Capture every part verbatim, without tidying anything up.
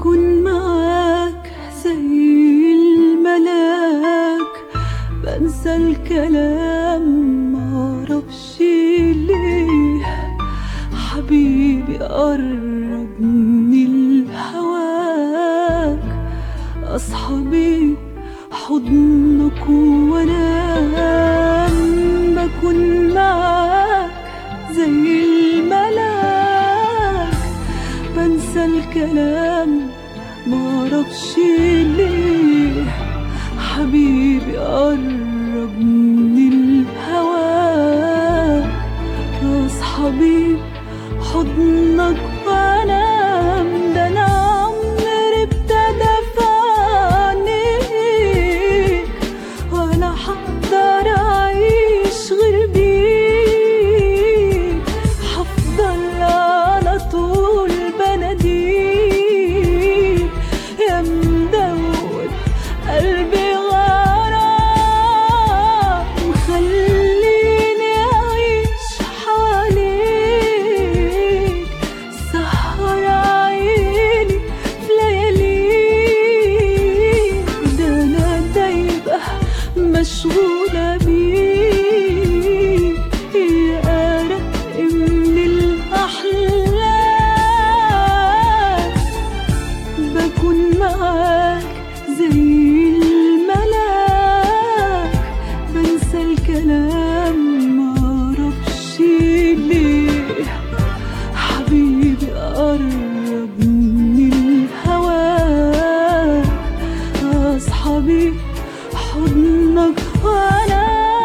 بكون معاك زي الملاك، بنسى الكلام معرفش ليه. حبيبي قربني لهواك، أصحابي حضنك وانام. بكون معاك زي الملاك، بنسى الكلام معرفش ليه. حبيبي قربني لهواك، أصحابي حضنك وانام. ده انا عمري ابتدى في عينيك، ولا هقدر اعيش غير بيك. هفضل على طول بناديك يا مدوب قلبي غرام. خليني اعيش حواليك، سهر عيني في لياليك. ده انا دايبة مشغولة بيك، يا أرق من الأحلام. بكون معاك زي الملاك، بنسى الكلام معرفش ليه. حبيبي قربني لهواك، أصحابي حضنك وأنا.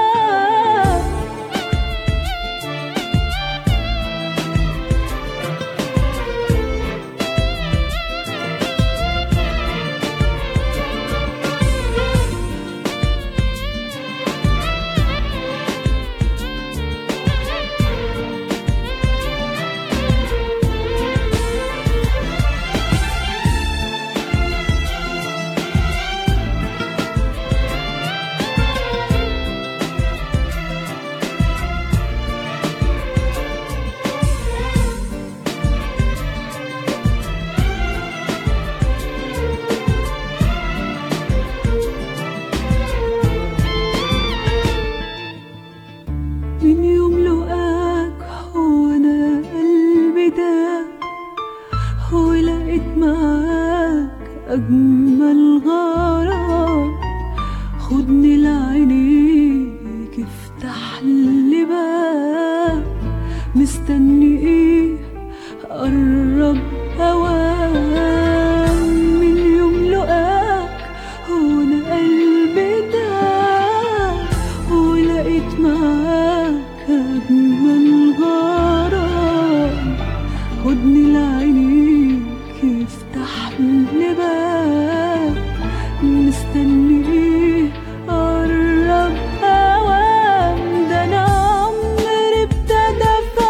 من يوم لقاك وانا قلبي داب، ولقيت معاك اجمل غرام. خدني لعينيك افتح لي باب، مستني ايه قرب اوام. من يوم لقاك وانا قلبي داب، ولقيت معاك أجمل غرام. خدني لعينيك افتح لي باب، مستني ايه قرب اوام. ده انا عمري ابتدى في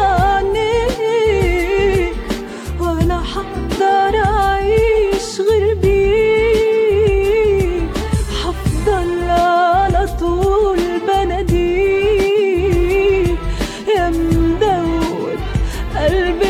عينيك، ولا هقدر اعيش غير بيك. هفضل على طول بناديك يا مدوب قلبي